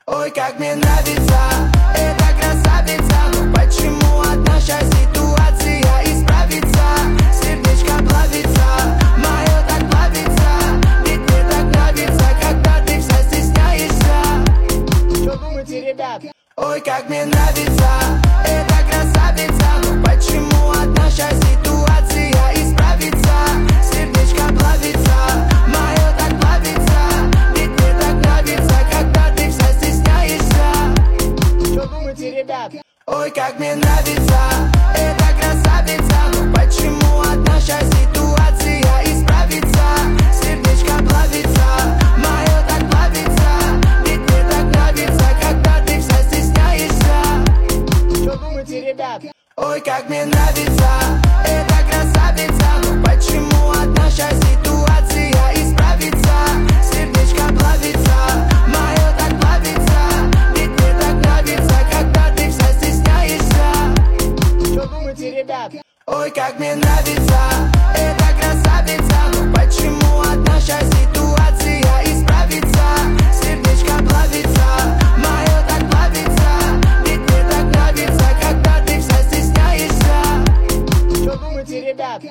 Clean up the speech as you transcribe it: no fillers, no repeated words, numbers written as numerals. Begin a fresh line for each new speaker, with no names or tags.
Ой, как мне нравится эта красавица. Ну почему одна сейчас ситуация исправится? Сердечко плавится, мое так плавится. Ведь мне так нравится, когда ты вся стесняешься. Что думаете, ребят? Ой, как мне нравится эта красавица. Ну почему одна сейчас ситуация исправится? Сердечко плавится, мое так плавится. Ведь мне так нравится, когда ты вся стесняешься. Что думаете, ребят? Ой, как мне нравится эта красавица. Ну почему одна сейчас ситуация исправится? Сердечко плавится, мое так плавится. Ведь мне так нравится, когда ты вся стесняешься. Что думаете, ребят? Ой, как мне нравится эта красавица. Ну почему одна сейчас ситуация исправится? Сердечко плавится, мое так плавится. Ведь мне так нравится, когда ты вся стесняешься. Что думаете, ребят? Ой, как мне нравится эта